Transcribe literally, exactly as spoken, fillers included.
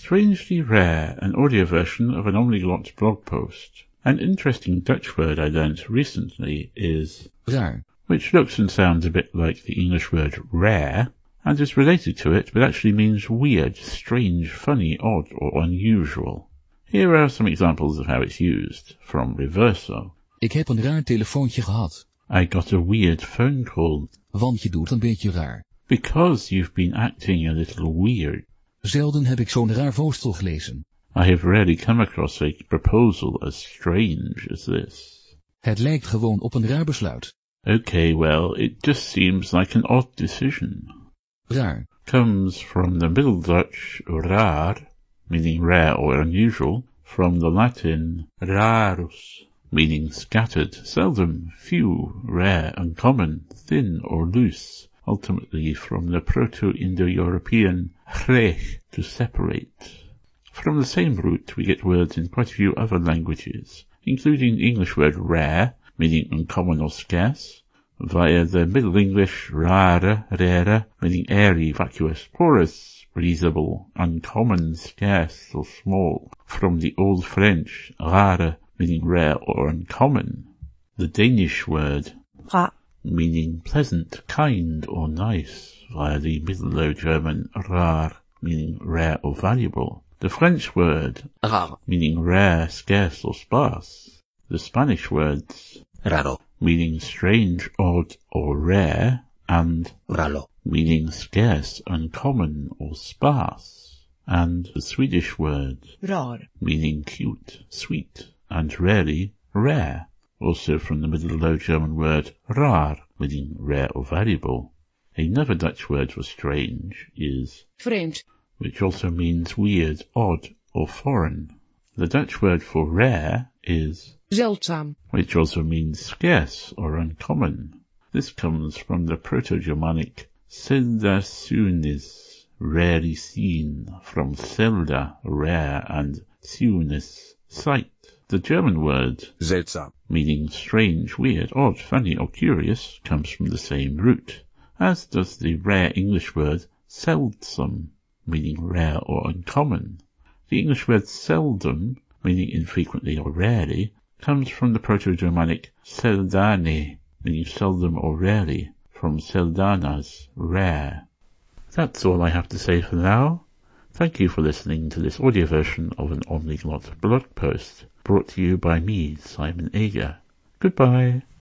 Strangely Rare, an audio version of an Omniglot blog post. An interesting Dutch word I learnt recently is raar, which looks and sounds a bit like the English word rare, and is related to it, but actually means weird, strange, funny, odd, or unusual. Here are some examples of how it's used, from Reverso. Ik heb een raar telefoontje gehad. I got a weird phone call. Want je doet een beetje raar. Because you've been acting a little weird. Zelden heb ik zo'n raar voorstel gelezen. I have rarely come across a proposal as strange as this. Het lijkt gewoon op een raar besluit. Okay, well, it just seems like an odd decision. Raar comes from the Middle Dutch raar, meaning rare or unusual, from the Latin rarus, meaning scattered, seldom, few, rare, uncommon, thin or loose, ultimately from the Proto-Indo-European rech, to separate. From the same root we get words in quite a few other languages, including the English word rare, meaning uncommon or scarce, via the Middle English rare, rare, meaning airy, vacuous, porous, breathable, uncommon, scarce or small, from the Old French rare, meaning rare or uncommon. The Danish word ra, meaning pleasant, kind or nice, via the Middle Low German rar, meaning rare or valuable. The French word raar, meaning rare, scarce or sparse. The Spanish words raro, meaning strange, odd or rare, and ralo, meaning scarce, uncommon or sparse. And the Swedish word rar, meaning cute, sweet, and rarely rare, also from the Middle Low German word rar, meaning rare or valuable. Another Dutch word for strange is vreemd, which also means weird, odd, or foreign. The Dutch word for rare is zeldzaam, which also means scarce or uncommon. This comes from the Proto-Germanic seldazunis, rarely seen, from selda, rare, and zunis, sight. The German word seltsam, meaning strange, weird, odd, funny, or curious, comes from the same root, as does the rare English word seldsam, meaning rare or uncommon. The English word seldom, meaning infrequently or rarely, comes from the Proto-Germanic seldane, meaning seldom or rarely, from seldanas, rare. That's all I have to say for now. Thank you for listening to this audio version of an Omniglot blog post, brought to you by me, Simon Ager. Goodbye.